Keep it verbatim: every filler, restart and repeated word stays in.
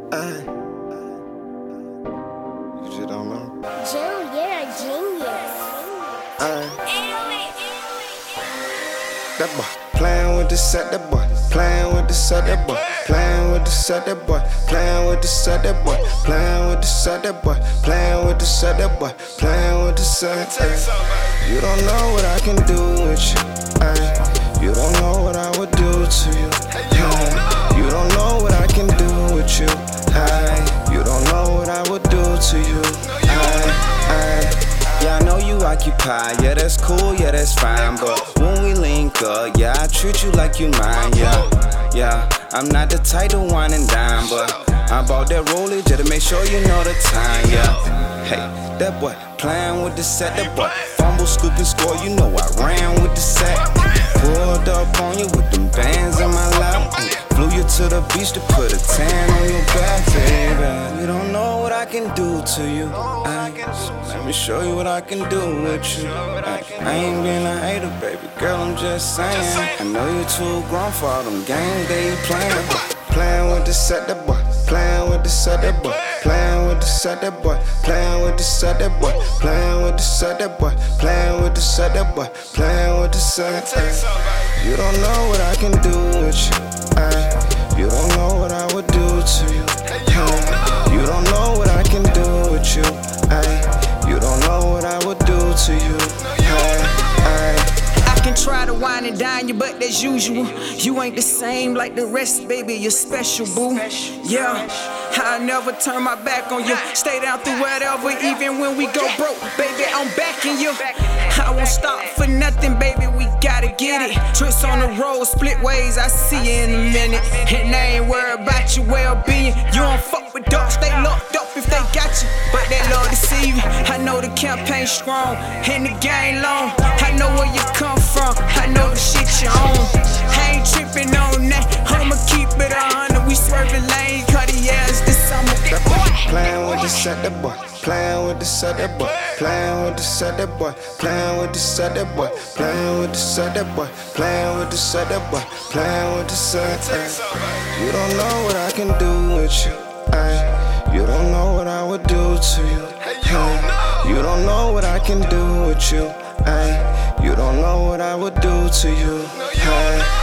Ay. You just don't know? Jill, you're a genius. Ay. That boy playing with the set, that boy playing with the set, that boy playing with the set, that boy playing with the set, that boy playing with the set, that boy playing with the set, that boy playing with the set. Ay. You don't know what I can do with you. Ay. You don't know what I would do to you. Ay. You don't know what I can do with you. Ay. You don't know what I would do to you. Ay. Ay. Yeah, I know you occupied, yeah, that's cool, yeah, that's fine. But when we link up, yeah, I treat you like you mine, yeah. Yeah, I'm not the type to wine and dine, but I bought that roller just to make sure you know the time, yeah. Hey, that boy playing with the set, that boy fumble, scoop and score, you know I ran with the set. Pulled up on you with them bands in my lap. Flew you to the beach to put a tan on your back, baby. You don't know what I can do to you. I, let me show you what I can do with you. I, I ain't being a hater, baby girl, I'm just saying. I know you're too grown for all them games that you playing. Playing with the set, that boy. Playing with the set, that boy. Playing with the set, that boy. Playing with the set, that boy. Playing with the set, that boy. Playing with the set, that boy. Playing with the set. You don't know what I can do with you. Ay. You don't know what I would do to you. Ay. You don't know what I can do with you. Ay. You don't know what I would do to you. Ay. Ay. I can try to wine and dine you, but as usual, you ain't the same like the rest, baby, you're special, boo. Yeah, I never turn my back on you. Stay down through whatever, even when we go broke, baby, I'm backing you. I won't stop for nothing, baby, we gotta get it. Trips on the road, split ways, I see you in a minute. And I ain't worried about your well-being. You don't fuck with dogs, they locked up if they got you, but they love to see you. I know the campaign strong, and the game long. I know where you come from, I know the shit you own. I ain't tripping on that, I'ma keep it a hundred. We swerving lanes, Cartiers this summer. That boy playing with the set, that boy playing with the set, that boy playing with the set, that boy playing with the set, that boy playing with the set, that boy playing with the set, that boy playing with the set. You don't know what I can do with you. Ay. You don't know what I would do to you. Ay. You don't know what I can do with you. Ay. You don't know what I would do to you. Ay.